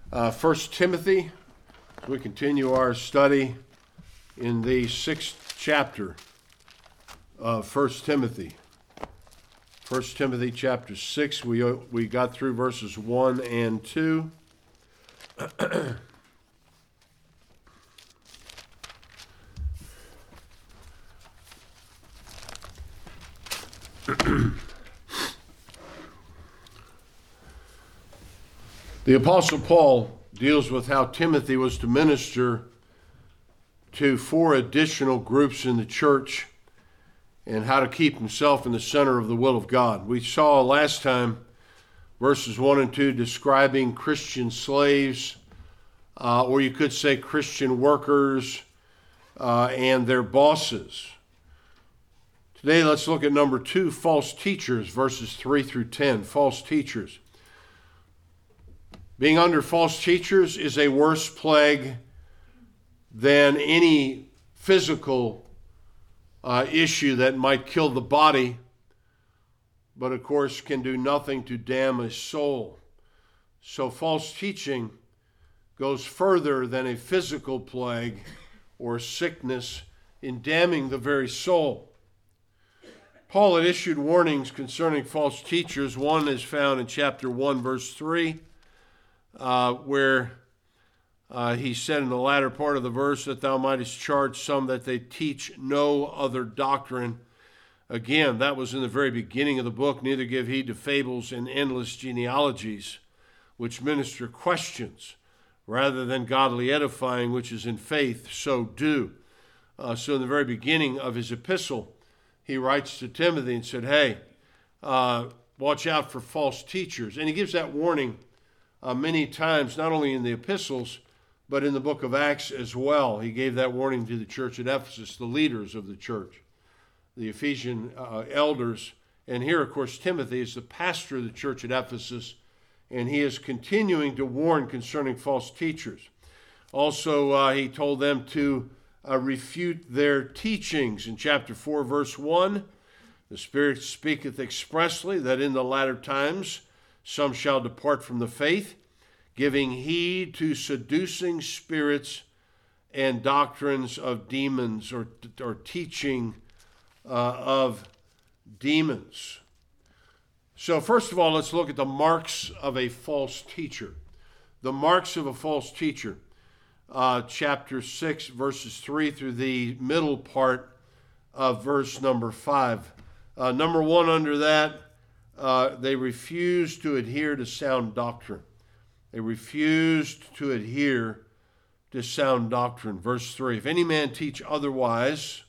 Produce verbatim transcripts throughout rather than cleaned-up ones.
Uh, First Timothy, we continue our study in the sixth chapter of First Timothy. First Timothy chapter six, we, we got through verses one and two. The Apostle Paul deals with how Timothy was to minister to four additional groups in the church and how to keep himself in the center of the will of God. We saw last time verses one and two describing Christian slaves, uh, or you could say Christian workers uh, and their bosses. Today let's look at number two, false teachers, verses three through ten, false teachers. Being under false teachers is a worse plague than any physical uh, issue that might kill the body, but of course can do nothing to damn a soul. So false teaching goes further than a physical plague or sickness in damning the very soul. Paul had issued warnings concerning false teachers. One is found in chapter one, verse three. Uh, where uh, he said in the latter part of the verse that thou mightest charge some that they teach no other doctrine. Again, that was in the very beginning of the book. Neither give heed to fables and endless genealogies, which minister questions, rather than godly edifying, which is in faith, so do. Uh, so in the very beginning of his epistle, he writes to Timothy and said, hey, uh, watch out for false teachers. And he gives that warning Uh, many times, not only in the epistles, but in the book of Acts as well. He gave that warning to the church at Ephesus, the leaders of the church, the Ephesian uh, elders. And here, of course, Timothy is the pastor of the church at Ephesus, and he is continuing to warn concerning false teachers. Also, uh, he told them to uh, refute their teachings. In chapter four, verse one, the Spirit speaketh expressly that in the latter times some shall depart from the faith, giving heed to seducing spirits and doctrines of demons, or, or teaching uh, of demons. So first of all, let's look at the marks of a false teacher. The marks of a false teacher. Uh, chapter six, verses three through the middle part of verse number five. Uh, number one under that, Uh, they refused to adhere to sound doctrine. They refused to adhere to sound doctrine. Verse three, if any man teach otherwise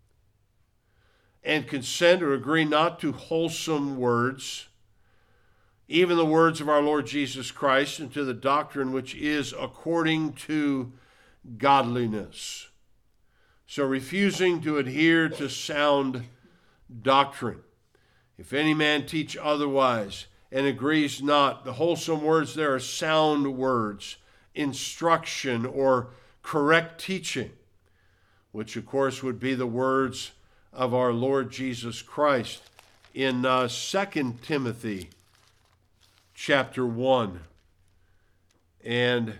and consent or agree not to wholesome words, even the words of our Lord Jesus Christ, and to the doctrine which is according to godliness. So refusing to adhere to sound doctrine. If any man teach otherwise and agrees not, the wholesome words there are sound words, instruction or correct teaching, which of course would be the words of our Lord Jesus Christ in uh, Second Timothy chapter one and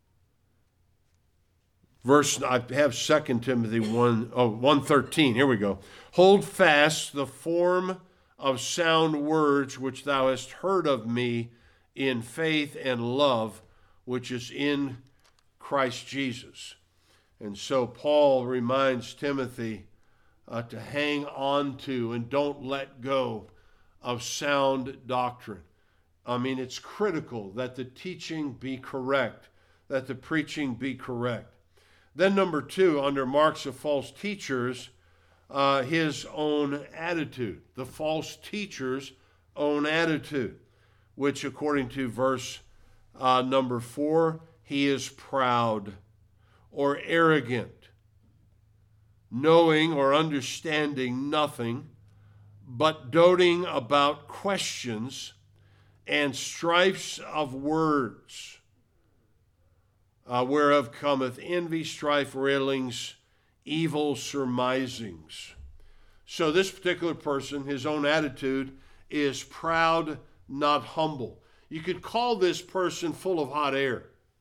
verse, I have Second Timothy one, oh, one thirteen, here we go. Hold fast the form of sound words which thou hast heard of me in faith and love, which is in Christ Jesus. And so Paul reminds Timothy uh, to hang on to and don't let go of sound doctrine. I mean, it's critical that the teaching be correct, that the preaching be correct. Then number two, under marks of false teachers, Uh, his own attitude, the false teacher's own attitude, which according to verse uh, number four, he is proud or arrogant, knowing or understanding nothing, but doting about questions and strifes of words, uh, whereof cometh envy, strife, railings, evil surmisings. So this particular person, his own attitude is proud, not humble. You could call this person full of hot air.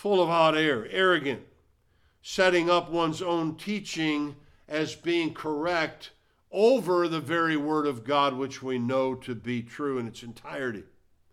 full of hot air, arrogant, setting up one's own teaching as being correct over the very word of God, which we know to be true in its entirety.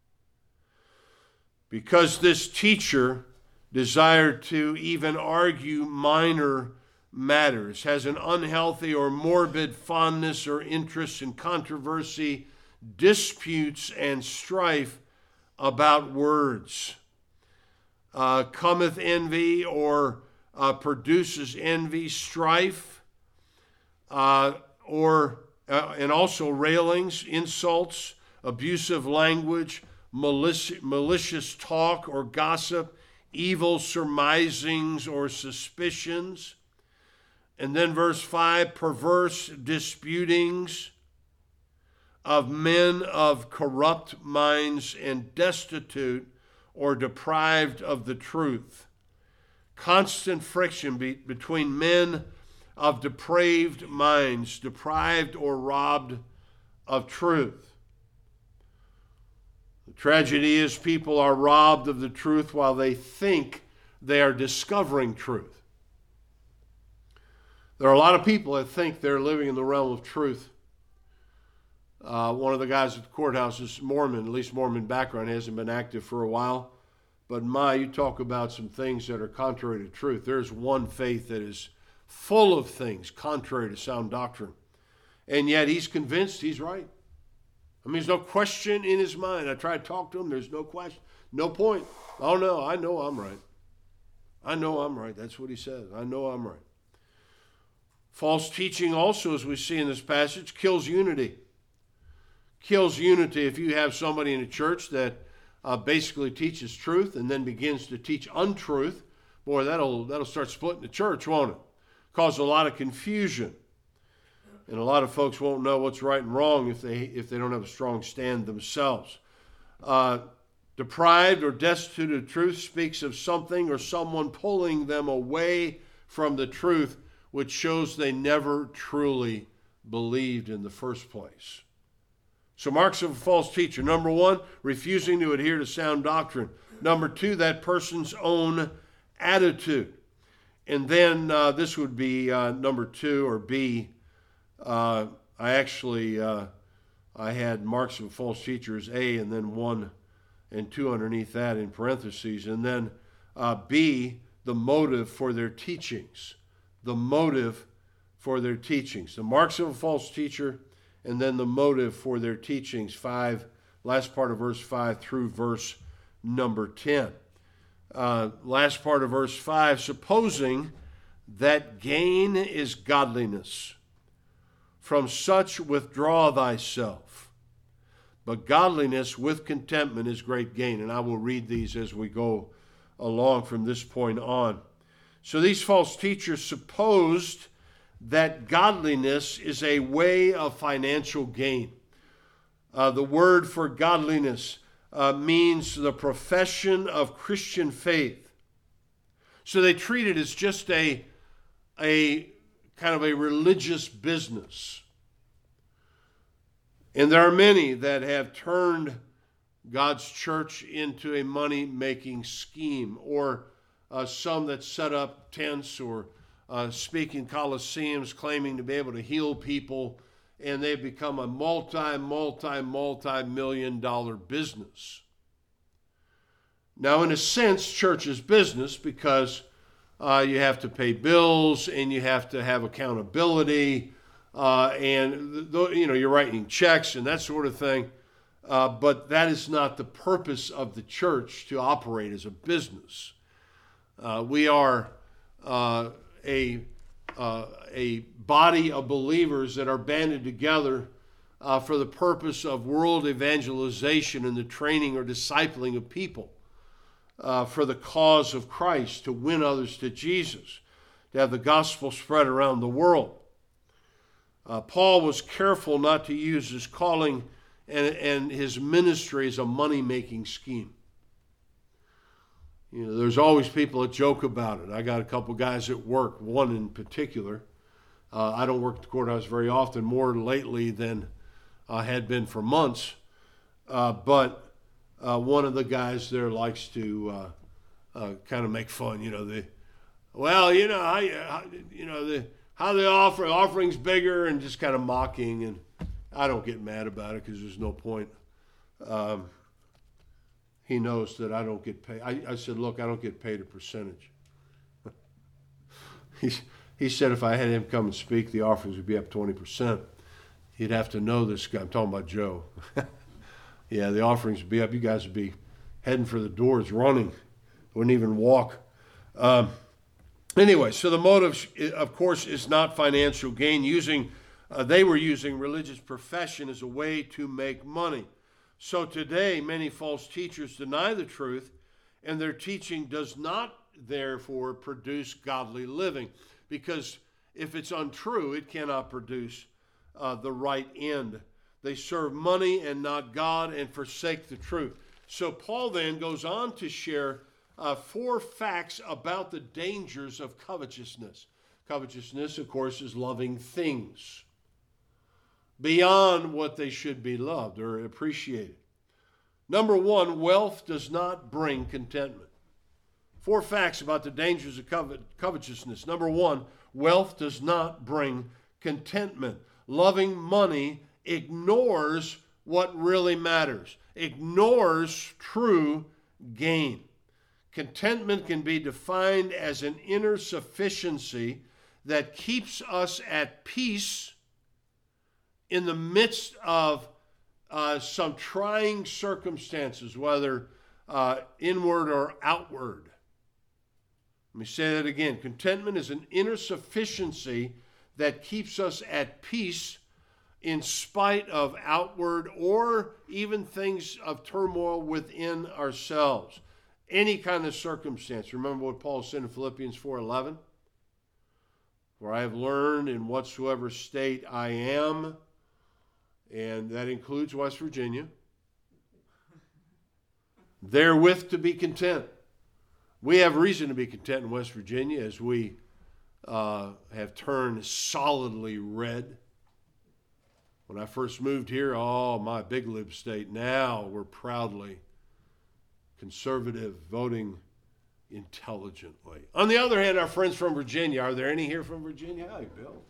Because this teacher desired to even argue minor matters, has an unhealthy or morbid fondness or interest in controversy, disputes, and strife about words. Uh, cometh envy or uh, produces envy, strife, uh, or uh, and also railings, insults, abusive language, malicious, malicious talk or gossip, evil surmisings or suspicions. And then verse five, perverse disputings of men of corrupt minds and destitute or deprived of the truth. Constant friction be- between men of depraved minds, deprived or robbed of truth. The tragedy is people are robbed of the truth while they think they are discovering truth. There are a lot of people that think they're living in the realm of truth. Uh, one of the guys at the courthouse is Mormon, at least Mormon background, hasn't been active for a while. But my, you talk about some things that are contrary to truth. There's one faith that is full of things contrary to sound doctrine. And yet he's convinced he's right. I mean, there's no question in his mind. I try to talk to him, there's no question, no point. Oh no, I know I'm right. I know I'm right. That's what he says. I know I'm right. False teaching also, as we see in this passage, kills unity. Kills unity. If you have somebody in a church that uh, basically teaches truth and then begins to teach untruth, boy, that'll that'll start splitting the church, won't it? Cause a lot of confusion. And a lot of folks won't know what's right and wrong if they if they don't have a strong stand themselves. Uh, deprived or destitute of truth speaks of something or someone pulling them away from the truth, which shows they never truly believed in the first place. So marks of a false teacher. Number one, refusing to adhere to sound doctrine. Number two, that person's own attitude. And then uh, this would be uh, number two, or B. Uh, I actually, uh, I had marks of a false teacher as A, and then one and two underneath that in parentheses. And then uh, B, the motive for their teachings. The motive for their teachings. The marks of a false teacher, and then the motive for their teachings. Five, last part of verse five through verse number ten. Uh, last part of verse five, supposing that gain is godliness, from such withdraw thyself. But godliness with contentment is great gain. And I will read these as we go along from this point on. So these false teachers supposed that godliness is a way of financial gain. Uh, the word for godliness uh, means the profession of Christian faith. So they treat it as just a, a kind of a religious business. And there are many that have turned God's church into a money-making scheme, or uh, some that set up tents or Uh, speaking coliseums, claiming to be able to heal people, and they've become a multi, multi, multi-million dollar business. Now, in a sense, church is business because uh, you have to pay bills and you have to have accountability, uh, and th- you know you're writing checks and that sort of thing. Uh, but that is not the purpose of the church, to operate as a business. Uh, we are Uh, a uh, a body of believers that are banded together uh, for the purpose of world evangelization and the training or discipling of people uh, for the cause of Christ, to win others to Jesus, to have the gospel spread around the world. Uh, Paul was careful not to use his calling and, and his ministry as a money-making scheme. You know, there's always people that joke about it. I got a couple guys at work, one in particular. Uh, I don't work at the courthouse very often, more lately than I had been for months. Uh, but uh, one of the guys there likes to uh, uh, kind of make fun, you know, the, well, you know, how, how you know, the, how the offer, offering's bigger, and just kind of mocking. And I don't get mad about it because there's no point. Um, he knows that I don't get paid. I, I said, look, I don't get paid a percentage. he, he said if I had him come and speak, the offerings would be up twenty percent. He'd have to know this guy. I'm talking about Joe. Yeah, the offerings would be up. You guys would be heading for the doors, running. Wouldn't even walk. Um, anyway, so the motive, of course, is not financial gain. Using, uh, they were using religious profession as a way to make money. So today, many false teachers deny the truth, and their teaching does not, therefore, produce godly living. Because if it's untrue, it cannot produce uh, the right end. They serve money and not God and forsake the truth. So Paul then goes on to share uh, four facts about the dangers of covetousness. Covetousness, of course, is loving things beyond what they should be loved or appreciated. Number one, wealth does not bring contentment. Four facts about the dangers of covet- covetousness. Number one, wealth does not bring contentment. Loving money ignores what really matters, ignores true gain. Contentment can be defined as an inner sufficiency that keeps us at peace in the midst of uh, some trying circumstances, whether uh, inward or outward. Let me say that again. Contentment is an inner sufficiency that keeps us at peace in spite of outward or even things of turmoil within ourselves. Any kind of circumstance. Remember what Paul said in Philippians four eleven? For I have learned in whatsoever state I am, and that includes West Virginia, therewith to be content. We have reason to be content in West Virginia as we uh, have turned solidly red. When I first moved here, oh, my big lib state. Now we're proudly conservative, voting intelligently. On the other hand, our friends from Virginia, are there any here from Virginia? Hi, Bill.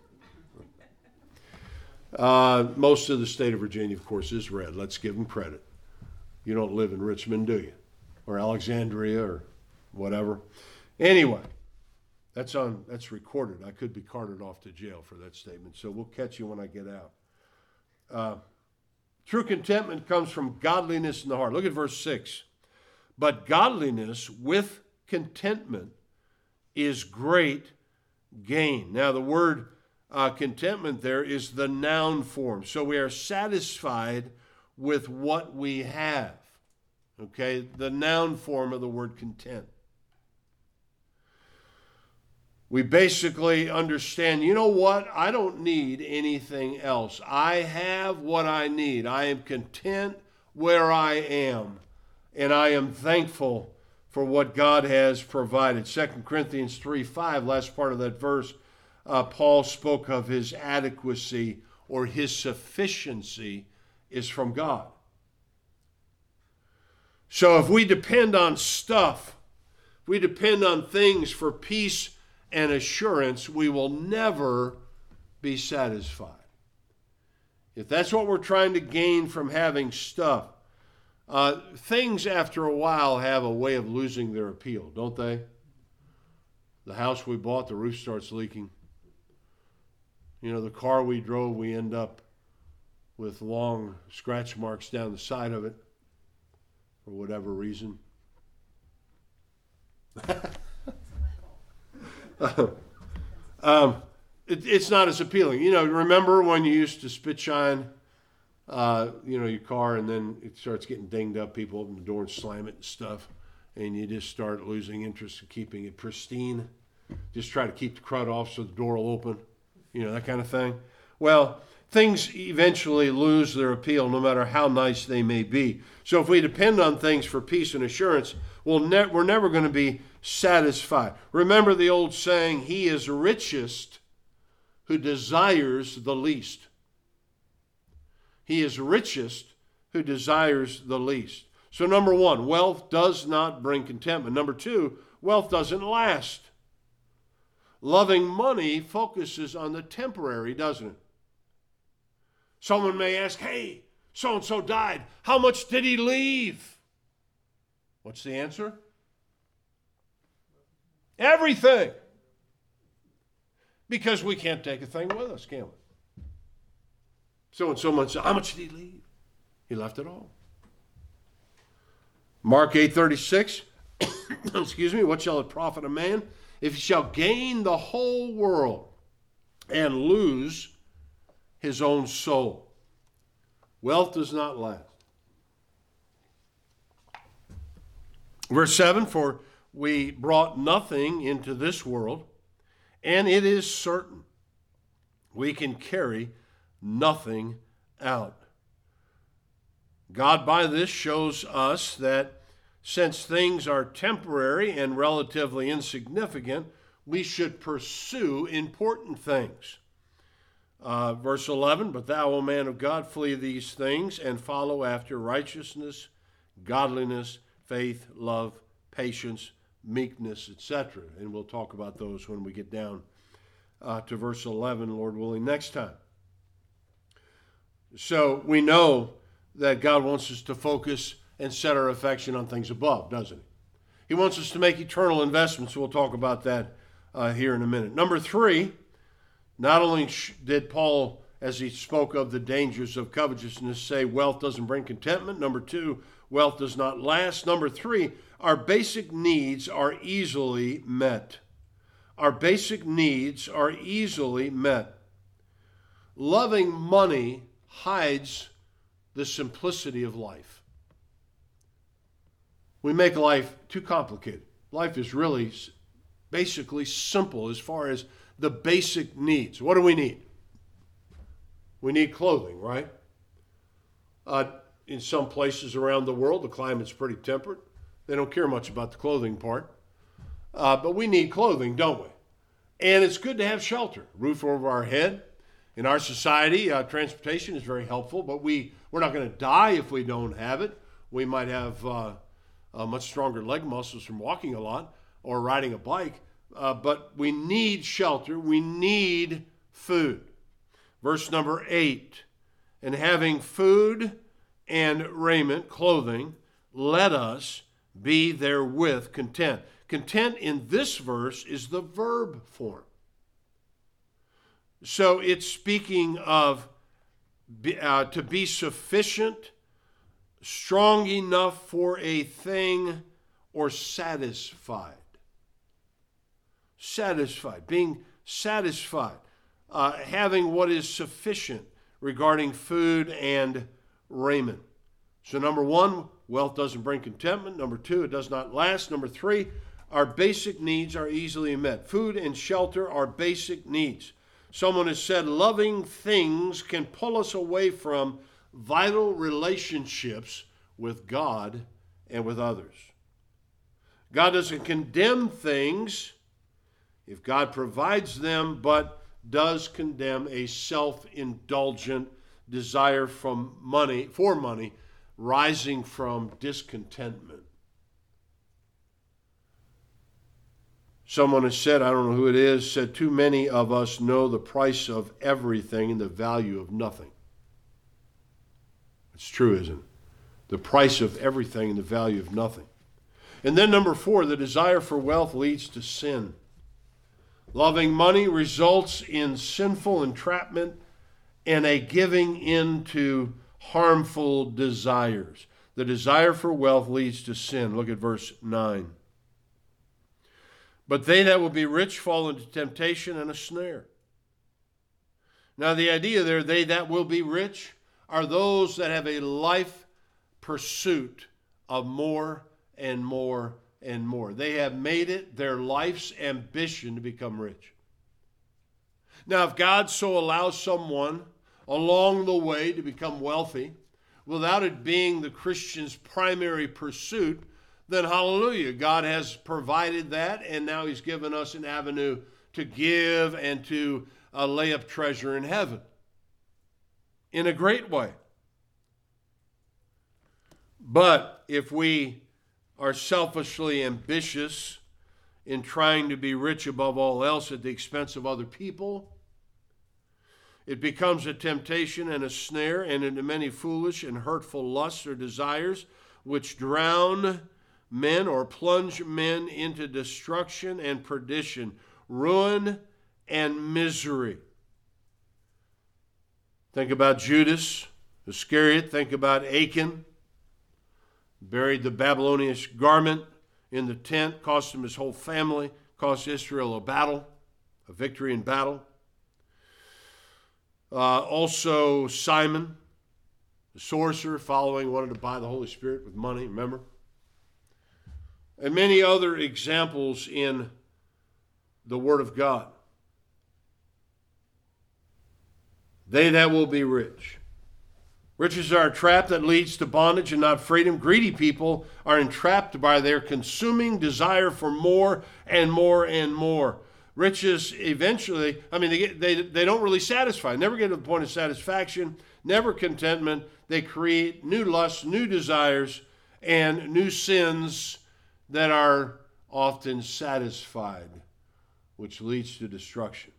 Uh, most of the state of Virginia, of course, is red. Let's give them credit. You don't live in Richmond, do you? Or Alexandria or whatever. Anyway, that's on. That's recorded. I could be carted off to jail for that statement, so we'll catch you when I get out. Uh, true contentment comes from godliness in the heart. Look at verse six. But godliness with contentment is great gain. Now, the word uh, contentment there is the noun form. So we are satisfied with what we have. Okay, the noun form of the word content. We basically understand, you know what? I don't need anything else. I have what I need. I am content where I am, and I am thankful for what God has provided. Second Corinthians three five, last part of that verse, uh, Paul spoke of his adequacy or his sufficiency is from God. So if we depend on stuff, if we depend on things for peace and assurance, we will never be satisfied. If that's what we're trying to gain from having stuff, uh, things after a while have a way of losing their appeal, don't they? The house we bought, the roof starts leaking. You know, the car we drove, we end up with long scratch marks down the side of it for whatever reason. um, it, it's not as appealing. You know, remember when you used to spit shine, uh, you know, your car, and then it starts getting dinged up, people open the door and slam it and stuff, and you just start losing interest in keeping it pristine. Just try to keep the crud off so the door will open, you know, that kind of thing. Well, things eventually lose their appeal no matter how nice they may be. So if we depend on things for peace and assurance, we'll ne- we're never going to be satisfied. Remember the old saying, he is richest who desires the least. He is richest who desires the least. So number one, wealth does not bring contentment. Number two, wealth doesn't last. Loving money focuses on the temporary, doesn't it? Someone may ask, hey, so-and-so died. How much did he leave? What's the answer? Everything. Because we can't take a thing with us, can we? So-and-so much, how much did he leave? He left it all. Mark eight thirty-six, excuse me, what shall it profit a man if he shall gain the whole world and lose his own soul? Wealth does not last. Verse seven, for we brought nothing into this world, and it is certain we can carry nothing out. God by this shows us that since things are temporary and relatively insignificant, we should pursue important things. Uh, verse eleven, but thou, O man of God, flee these things and follow after righteousness, godliness, faith, love, patience, meekness, et cetera. And we'll talk about those when we get down uh, to verse eleven, Lord willing, next time. So we know that God wants us to focus and set our affection on things above, doesn't he? He wants us to make eternal investments. We'll talk about that uh, here in a minute. Number three, not only did Paul, as he spoke of the dangers of covetousness, say wealth doesn't bring contentment. Number two, wealth does not last. Number three, our basic needs are easily met. Our basic needs are easily met. Loving money hides the simplicity of life. We make life too complicated. Life is really basically simple as far as the basic needs. What do we need? We need clothing, right? Uh, in some places around the world, the climate's pretty temperate. They don't care much about the clothing part. Uh, but we need clothing, don't we? And it's good to have shelter, roof over our head. In our society, uh, transportation is very helpful, but we, we're not going to die if we don't have it. We might have uh, uh, much stronger leg muscles from walking a lot or riding a bike, uh, but we need shelter. We need food. Verse number eight, and having food and raiment, clothing, let us be therewith content. Content in this verse is the verb form. So it's speaking of uh, to be sufficient, strong enough for a thing, or satisfied. Satisfied, being satisfied, uh, having what is sufficient regarding food and raiment. So number one, wealth doesn't bring contentment. Number two, it does not last. Number three, our basic needs are easily met. Food and shelter are basic needs. Someone has said loving things can pull us away from vital relationships with God and with others. God doesn't condemn things if God provides them, but does condemn a self-indulgent desire from money, for money, rising from discontentment. Someone has said, I don't know who it is, said, too many of us know the price of everything and the value of nothing. It's true, isn't it? The price of everything and the value of nothing. And then number four, the desire for wealth leads to sin. Loving money results in sinful entrapment and a giving in to harmful desires. The desire for wealth leads to sin. Look at verse nine. But they that will be rich fall into temptation and a snare. Now the idea there, they that will be rich, are those that have a life pursuit of more and more and more. They have made it their life's ambition to become rich. Now if God so allows someone along the way to become wealthy, without it being the Christian's primary pursuit, then hallelujah, God has provided that, and now he's given us an avenue to give and to uh, lay up treasure in heaven in a great way. But if we are selfishly ambitious in trying to be rich above all else at the expense of other people, it becomes a temptation and a snare and into many foolish and hurtful lusts or desires which drown men or plunge men into destruction and perdition, ruin and misery. Think about Judas Iscariot. Think about Achan. Buried the Babylonian garment in the tent, cost him his whole family, cost Israel a battle, a victory in battle. Uh, also Simon, the sorcerer, following, wanted to buy the Holy Spirit with money, remember? And many other examples in the Word of God. They that will be rich. Riches are a trap that leads to bondage and not freedom. Greedy people are entrapped by their consuming desire for more and more and more. Riches eventually, I mean, they, get, they, they don't really satisfy, never get to the point of satisfaction, never contentment. They create new lusts, new desires, and new sins that are often satisfied, which leads to destruction.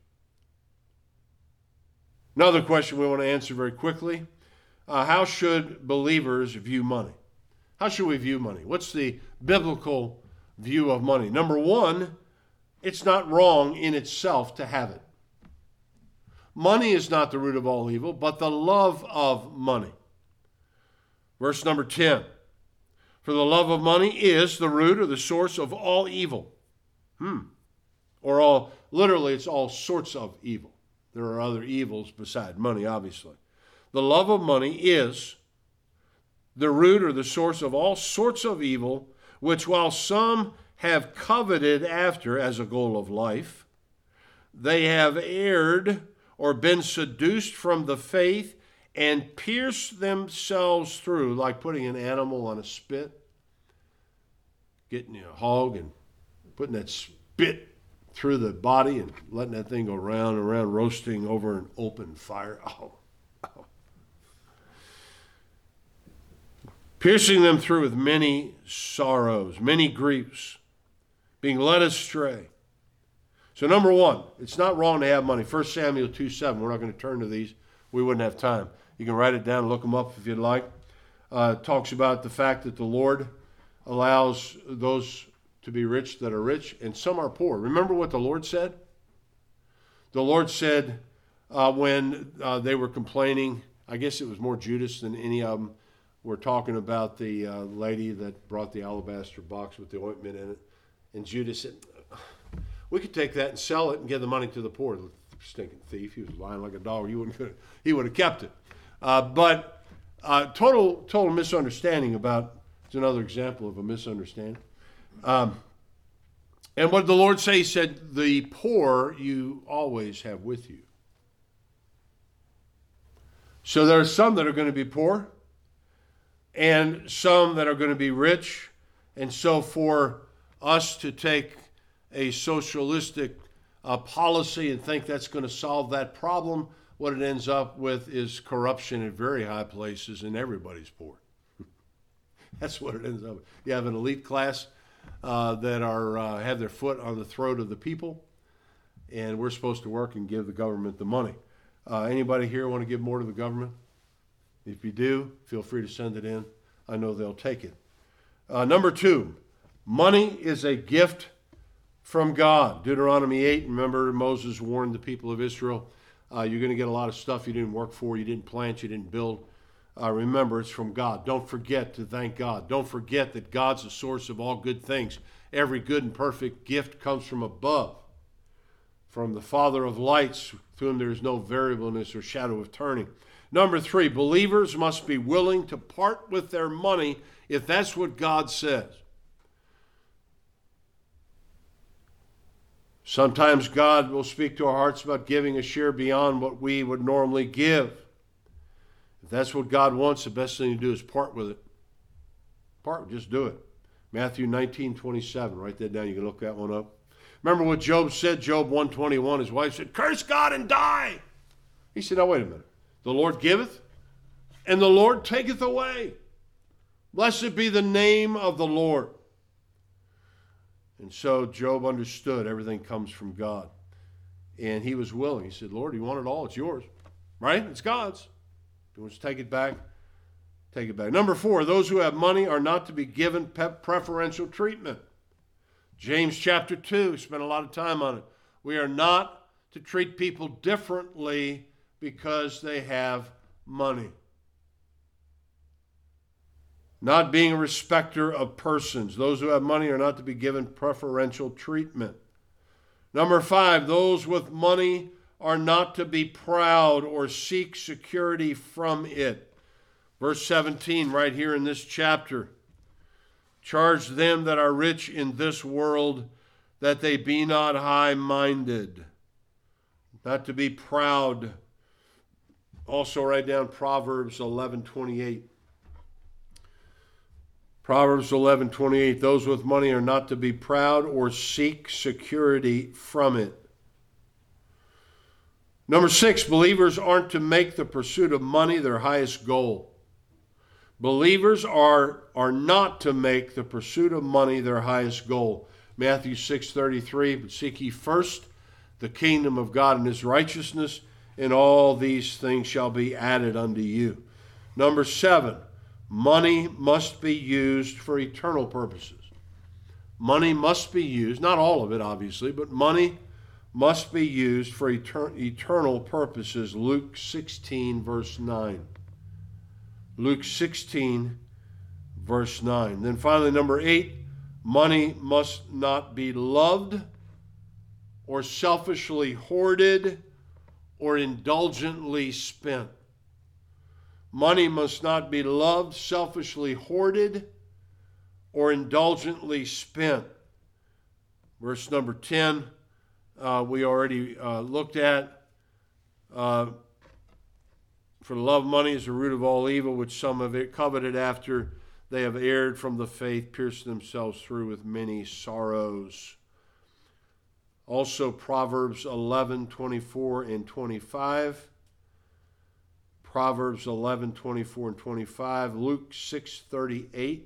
Another question we want to answer very quickly. Uh, how should believers view money? How should we view money? What's the biblical view of money? Number one, it's not wrong in itself to have it. Money is not the root of all evil, but the love of money. Verse number ten. For the love of money is the root or the source of all evil. Hmm. Or all, literally, it's all sorts of evil. There are other evils beside money, obviously. The love of money is the root or the source of all sorts of evil, which while some have coveted after as a goal of life, they have erred or been seduced from the faith and pierced themselves through, like putting an animal on a spit, getting a hog and putting that spit through the body and letting that thing go round and round, roasting over an open fire. Oh, oh. Piercing them through with many sorrows, many griefs, being led astray. So number one, it's not wrong to have money. First Samuel two seven, we're not going to turn to these. We wouldn't have time. You can write it down and look them up if you'd like. Uh, it talks about the fact that the Lord allows those to be rich that are rich, and some are poor. Remember what the Lord said? The Lord said uh, when uh, they were complaining, I guess it was more Judas than any of them, were talking about the uh, lady that brought the alabaster box with the ointment in it. And Judas said, we could take that and sell it and give the money to the poor. The stinking thief, he was lying like a dog. He wouldn't, he would have kept it. Uh, but uh, total, total misunderstanding about, it's another example of a misunderstanding. Um, and what did the Lord say? He said, the poor you always have with you. So there are some that are going to be poor and some that are going to be rich. And so for us to take a socialistic uh, policy and think that's going to solve that problem, what it ends up with is corruption in very high places and everybody's poor. That's what it ends up with. You have an elite class uh, that are uh, have their foot on the throat of the people, and we're supposed to work and give the government the money. Uh, anybody here want to give more to the government? If you do, feel free to send it in. I know they'll take it. Uh, number two, money is a gift from God. Deuteronomy eight, remember Moses warned the people of Israel, uh, you're going to get a lot of stuff you didn't work for, you didn't plant, you didn't build. Uh, remember, it's from God. Don't forget to thank God. Don't forget that God's the source of all good things. Every good and perfect gift comes from above, from the Father of lights, to whom there is no variableness or shadow of turning. Number three, believers must be willing to part with their money if that's what God says. Sometimes God will speak to our hearts about giving a share beyond what we would normally give. If that's what God wants, the best thing to do is part with it. Part, just do it. Matthew nineteen twenty-seven, write that down. You can look that one up. Remember what Job said, Job one twenty-one, his wife said, curse God and die. He said, now wait a minute. The Lord giveth, and the Lord taketh away. Blessed be the name of the Lord. And so Job understood everything comes from God. And he was willing. He said, Lord, you want it all? It's yours. Right? It's God's. If you want to take it back, take it back. Number four, those who have money are not to be given preferential treatment. James chapter two, spent a lot of time on it. We are not to treat people differently because they have money. Not being a respecter of persons. Those who have money are not to be given preferential treatment. Number five, those with money are not to be proud or seek security from it. Verse seventeen, right here in this chapter. Charge them that are rich in this world that they be not high-minded. Not to be proud. Also write down Proverbs eleven twenty-eight. Proverbs eleven twenty-eight, those with money are not to be proud or seek security from it. Number six, believers aren't to make the pursuit of money their highest goal. Believers are, are not to make the pursuit of money their highest goal. Matthew six thirty-three, but seek ye first the kingdom of God and his righteousness, and all these things shall be added unto you. Number seven, money must be used for eternal purposes. Money must be used, not all of it obviously, but money must be used for etern- eternal purposes. Luke sixteen verse nine. Luke sixteen verse nine. Then finally, number eight, money must not be loved or selfishly hoarded or indulgently spent. Money must not be loved, selfishly hoarded, or indulgently spent. Verse number ten, uh, we already uh, looked at. Uh, For the love of money is the root of all evil, which some have coveted after they have erred from the faith, pierced themselves through with many sorrows. Also Proverbs eleven twenty-four and twenty-five. Proverbs eleven twenty-four and twenty-five. Luke six thirty-eight.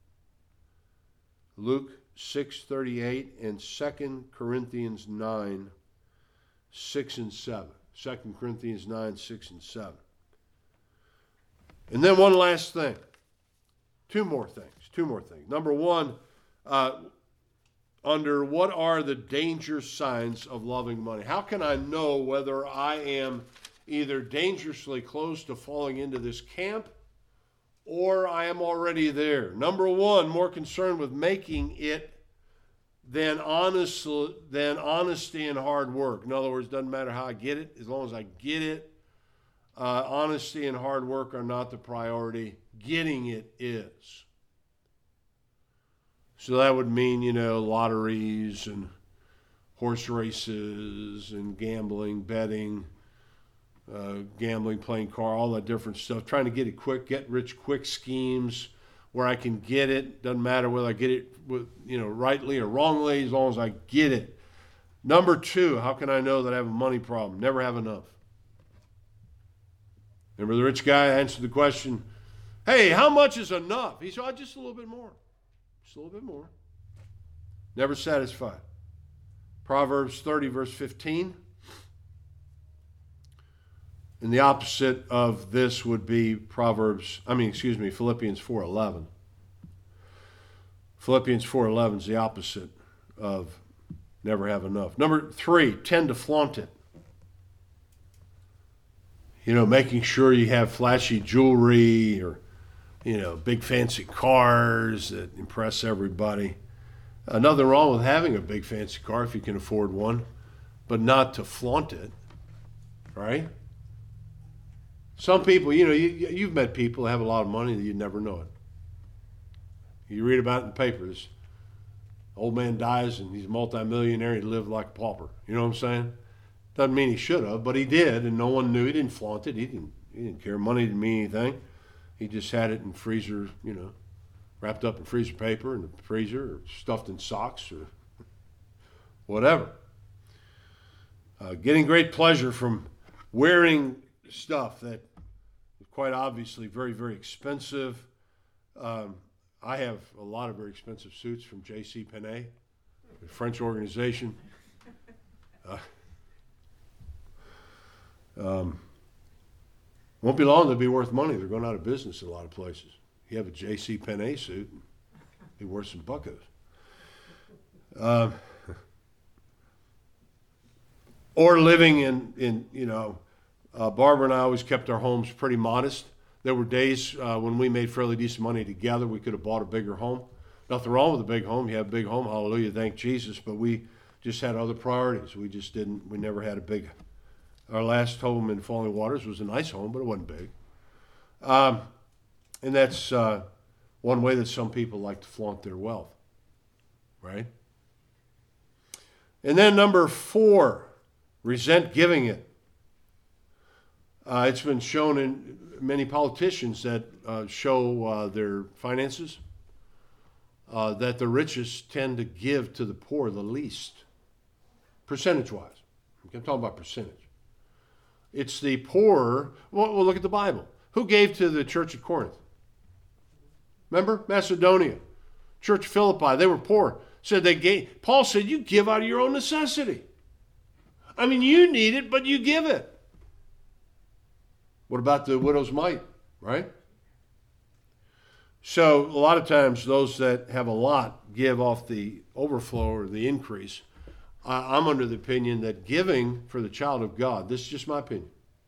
Luke six thirty-eight and Second Corinthians nine six and seven. Second Corinthians nine six and seven. And then one last thing. Two more things. Two more things. Number one, uh, under what are the danger signs of loving money? How can I know whether I am either dangerously close to falling into this camp or I am already there? Number one, more concerned with making it than, honest, than honesty and hard work. In other words, it doesn't matter how I get it, as long as I get it. Uh, honesty and hard work are not the priority. Getting it is. So that would mean, you know, lotteries and horse races and gambling, betting, uh, gambling, playing car, all that different stuff. Trying to get it quick, get rich quick schemes where I can get it. Doesn't matter whether I get it, with, you know, rightly or wrongly, as long as I get it. Number two, how can I know that I have a money problem? Never have enough. Remember the rich guy answered the question, hey, how much is enough? He said, oh, just a little bit more. Just a little bit more. Never satisfied. Proverbs thirty, verse fifteen. And the opposite of this would be Proverbs, I mean, excuse me, Philippians four eleven. Philippians four eleven is the opposite of never have enough. Number three, tend to flaunt it. You know, making sure you have flashy jewelry or, you know, big fancy cars that impress everybody. Uh, nothing wrong with having a big fancy car if you can afford one, but not to flaunt it, right? Some people, you know, you, you've met people that have a lot of money that you never know it. You read about it in the papers. Old man dies and he's a multimillionaire. He lived like a pauper. You know what I'm saying? Doesn't mean he should have, but he did, and no one knew. He didn't flaunt it. He didn't. He didn't care. Money didn't mean anything. He just had it in freezer, you know, wrapped up in freezer paper in the freezer, or stuffed in socks, or whatever. Uh, getting great pleasure from wearing stuff that is quite obviously very, very expensive. Um, I have a lot of very expensive suits from J C Penney, a French organization. Uh, um, won't be long, they'll be worth money. They're going out of business in a lot of places. You have a J C Penney suit, and be worth some buckets. Uh, or living in, in you know, uh, Barbara and I always kept our homes pretty modest. There were days uh, when we made fairly decent money together. We could have bought a bigger home. Nothing wrong with a big home. You have a big home, hallelujah, thank Jesus. But we just had other priorities. We just didn't, we never had a big, our last home in Falling Waters was a nice home, but it wasn't big. Um, and that's uh, one way that some people like to flaunt their wealth, right? And then number four, resent giving it. Uh, it's been shown in many politicians that uh, show uh, their finances uh, that the richest tend to give to the poor the least, percentage-wise. I'm talking about percentage. It's the poor. Well, well, look at the Bible. Who gave to the church at Corinth? Remember? Macedonia. Church of Philippi. They were poor. Said they gave. Paul said, you give out of your own necessity. I mean, you need it, but you give it. What about the widow's mite, right? So a lot of times those that have a lot give off the overflow or the increase. I, I'm under the opinion that giving for the child of God, this is just my opinion,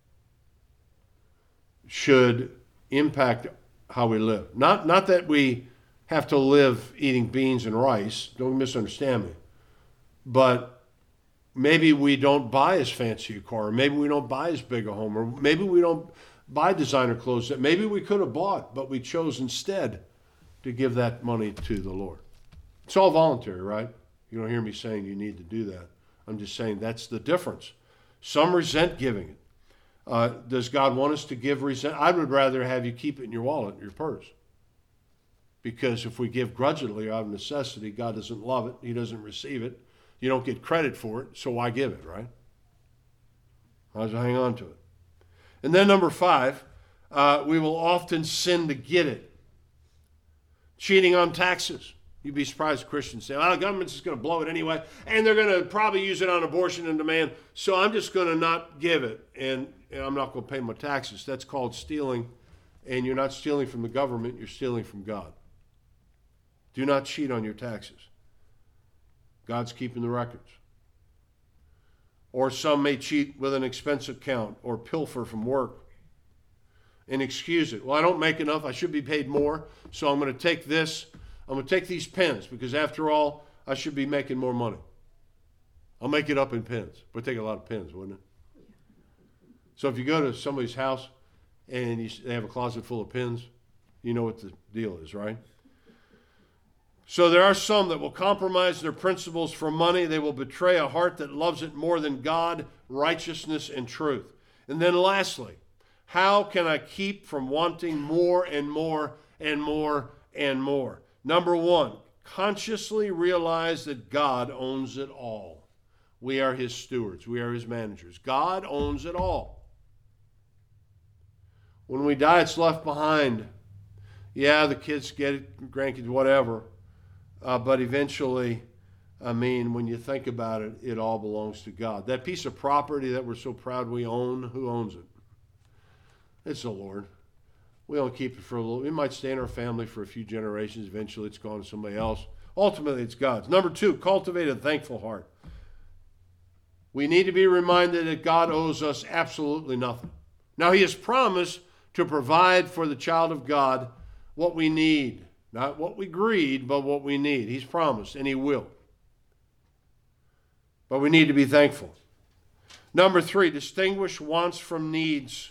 should impact how we live. Not, not that we have to live eating beans and rice, don't misunderstand me, but maybe we don't buy as fancy a car, or maybe we don't buy as big a home, or maybe we don't buy designer clothes that maybe we could have bought, but we chose instead to give that money to the Lord. It's all voluntary, right? You don't hear me saying you need to do that. I'm just saying that's the difference. Some resent giving it. Uh, does God want us to give resent? I would rather have you keep it in your wallet, your purse. Because if we give grudgingly out of necessity, God doesn't love it. He doesn't receive it. You don't get credit for it, so why give it, right? Might as well hang on to it. And then number five, uh, we will often sin to get it. Cheating on taxes. You'd be surprised Christians say, well, the government's just going to blow it anyway, and they're going to probably use it on abortion and demand, so I'm just going to not give it, and, and I'm not going to pay my taxes. That's called stealing, and you're not stealing from the government, you're stealing from God. Do not cheat on your taxes. God's keeping the records. Or some may cheat with an expense account or pilfer from work and excuse it. Well, I don't make enough. I should be paid more, so I'm going to take this. I'm going to take these pens because, after all, I should be making more money. I'll make it up in pens. It would take a lot of pens, wouldn't it? So if you go to somebody's house and you, they have a closet full of pens, you know what the deal is, right? So there are some that will compromise their principles for money. They will betray a heart that loves it more than God, righteousness, and truth. And then lastly, how can I keep from wanting more and more and more and more? Number one, consciously realize that God owns it all. We are his stewards. We are his managers. God owns it all. When we die, it's left behind. Yeah, the kids get it, grandkids, whatever. Uh, but eventually, I mean, when you think about it, it all belongs to God. That piece of property that we're so proud we own, who owns it? It's the Lord. We don't keep it for a little. It might stay in our family for a few generations. Eventually, it's gone to somebody else. Ultimately, it's God's. Number two, cultivate a thankful heart. We need to be reminded that God owes us absolutely nothing. Now, he has promised to provide for the child of God what we need. Not what we greed, but what we need. He's promised, and he will. But we need to be thankful. Number three, distinguish wants from needs.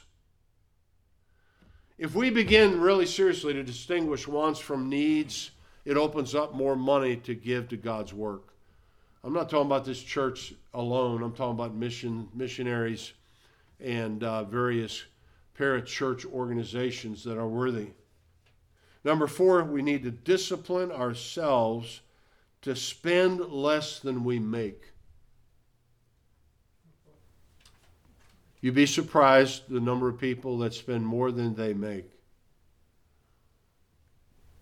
If we begin really seriously to distinguish wants from needs, it opens up more money to give to God's work. I'm not talking about this church alone. I'm talking about mission missionaries and uh, various parachurch organizations that are worthy. Number four, we need to discipline ourselves to spend less than we make. You'd be surprised the number of people that spend more than they make.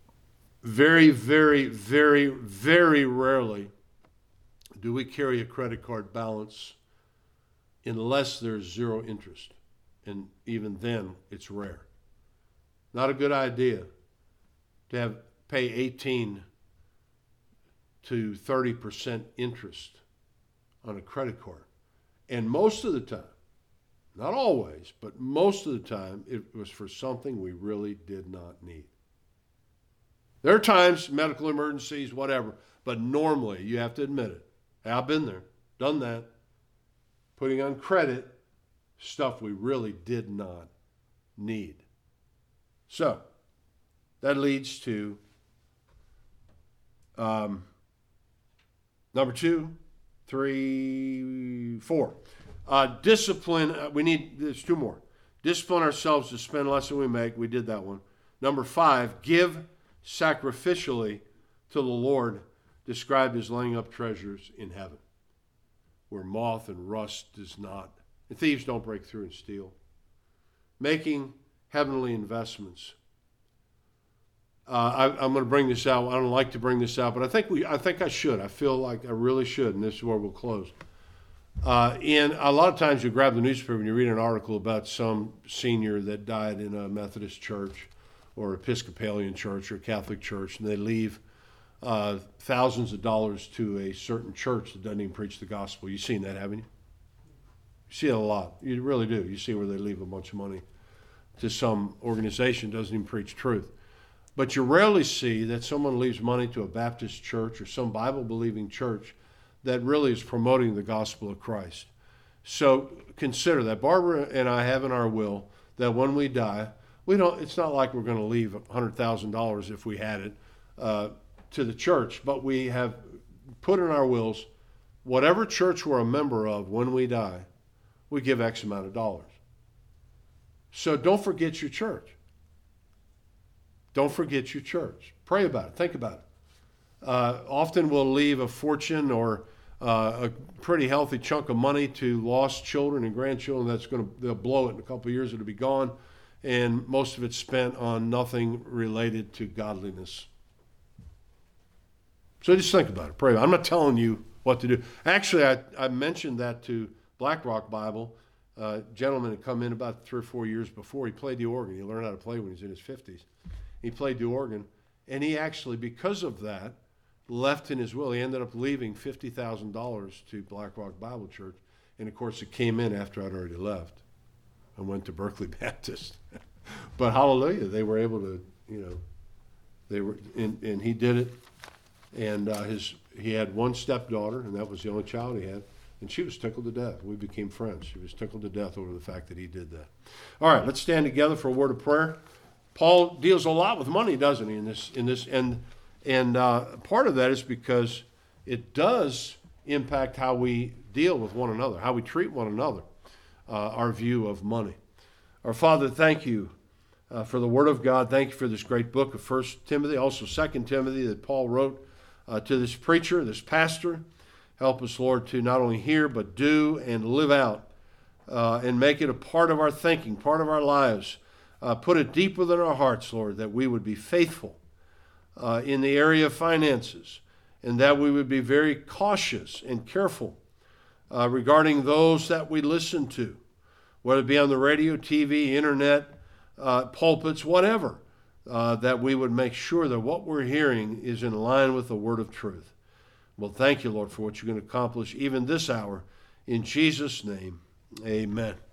very, very, very, very rarely do we carry a credit card balance unless there's zero interest. And even then, it's rare. Not a good idea to have pay eighteen to thirty percent interest on a credit card. And most of the time, not always, but most of the time, it was for something we really did not need. There are times, medical emergencies, whatever, but normally, you have to admit it. I've been there, done that, putting on credit stuff we really did not need. So, that leads to um, number two, three, four. Uh, discipline, uh, we need, there's two more. Discipline ourselves to spend less than we make. We did that one. Number five, give sacrificially to the Lord, described as laying up treasures in heaven, where moth and rust does not, and thieves don't break through and steal. Making heavenly investments. Uh, I, I'm going to bring this out. I don't like to bring this out, but I think we. I think I should. I feel like I really should, and this is where we'll close. Uh, and a lot of times you grab the newspaper and you read an article about some senior that died in a Methodist church or Episcopalian church or Catholic church, and they leave uh, thousands of dollars to a certain church that doesn't even preach the gospel. You've seen that, haven't you? You see it a lot. You really do. You see where they leave a bunch of money to some organization that doesn't even preach truth. But you rarely see that someone leaves money to a Baptist church or some Bible-believing church that really is promoting the gospel of Christ. So consider that. Barbara and I have in our will that when we die, we don't. It's not like we're going to leave one hundred thousand dollars if we had it uh, to the church, but we have put in our wills, whatever church we're a member of when we die, we give X amount of dollars. So don't forget your church. Don't forget your church. Pray about it. Think about it. Uh, often we'll leave a fortune or uh, a pretty healthy chunk of money to lost children and grandchildren. That's going to, they'll blow it in a couple of years. It'll be gone. And most of it's spent on nothing related to godliness. So just think about it. Pray about it. I'm not telling you what to do. Actually, I, I mentioned that to Black Rock Bible. Uh, gentleman had come in about three or four years before. He played the organ. He learned how to play when he was in his fifties. He played the organ. And he actually, because of that, left in his will. He ended up leaving fifty thousand dollars to Black Rock Bible Church. And, of course, it came in after I'd already left and went to Berkeley Baptist. But hallelujah, they were able to, you know, they were, and, and he did it. And uh, his he had one stepdaughter, and that was the only child he had. And she was tickled to death. We became friends. She was tickled to death over the fact that he did that. All right, let's stand together for a word of prayer. Paul deals a lot with money, doesn't he, in this, in this, and and uh, part of that is because it does impact how we deal with one another, how we treat one another, uh, our view of money. Our Father, thank you uh, for the Word of God. Thank you for this great book of First Timothy, also Second Timothy that Paul wrote uh, to this preacher, this pastor. Help us, Lord, to not only hear but do and live out uh, and make it a part of our thinking, part of our lives. Uh, put it deep within our hearts, Lord, that we would be faithful uh, in the area of finances and that we would be very cautious and careful uh, regarding those that we listen to, whether it be on the radio, T V, internet, uh, pulpits, whatever, uh, that we would make sure that what we're hearing is in line with the word of truth. Well, thank you, Lord, for what you're going to accomplish even this hour. In Jesus' name, amen.